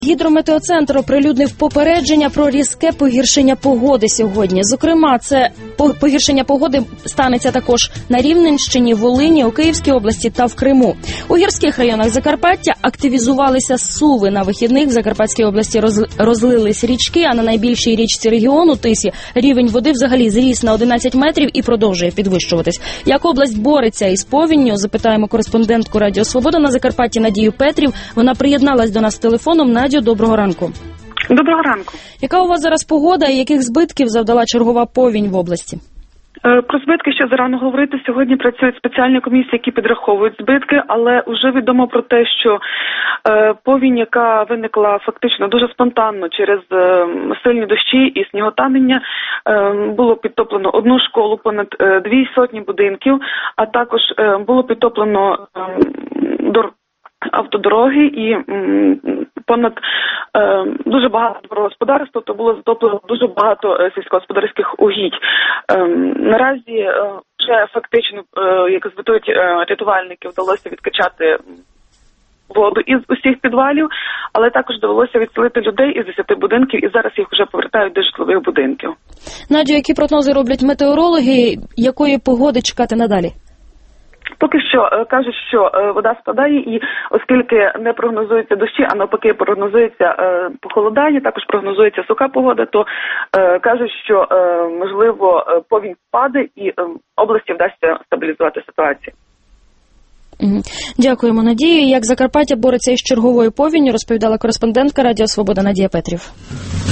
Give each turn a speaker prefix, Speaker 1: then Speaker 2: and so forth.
Speaker 1: Гідрометеоцентр оприлюднив попередження про різке погіршення погоди сьогодні. Зокрема, це погіршення погоди станеться також на Рівненщині, Волині, у Київській області та в Криму. У гірських районах Закарпаття активізувалися суви. На вихідних в Закарпатській області розлились річки, а на найбільшій річці регіону Тисі рівень води взагалі зріс на 11 метрів і продовжує підвищуватись. Як область бореться із повінню, запитаємо кореспондентку Радіо Свобода на Закарпатті Надію Петрів. Вона приєдналась до нас телефоном. Надю, доброго ранку.
Speaker 2: Доброго ранку.
Speaker 1: Яка у вас зараз погода і яких збитків завдала чергова повінь в області?
Speaker 2: Про збитки ще зарано говорити. Сьогодні працюють спеціальні комісії, які підраховують збитки, але вже відомо про те, що повінь, яка виникла фактично дуже спонтанно через сильні дощі і сніготанення, було підтоплено одну школу, понад 200 будинків, а також було підтоплено автодороги і понад дуже багато господарств, тобто було затоплено дуже багато сільськогосподарських угідь. Наразі вже фактично, як звітують рятувальники, вдалося відкачати воду із усіх підвалів, але також довелося відселити людей із 10 будинків, і зараз їх вже повертають до житлових будинків.
Speaker 1: Надю, які прогнози роблять метеорологи, якої погоди чекати надалі?
Speaker 2: Поки що кажуть, що вода спадає, і оскільки не прогнозуються дощі, а навпаки прогнозується похолодання, також прогнозується суха погода, то кажуть, що можливо повінь впаде і області вдасться стабілізувати ситуацію.
Speaker 1: Дякуємо, Надію. Як Закарпаття бореться із черговою повінню, розповідала кореспондентка Радіо Свобода Надія Петрів.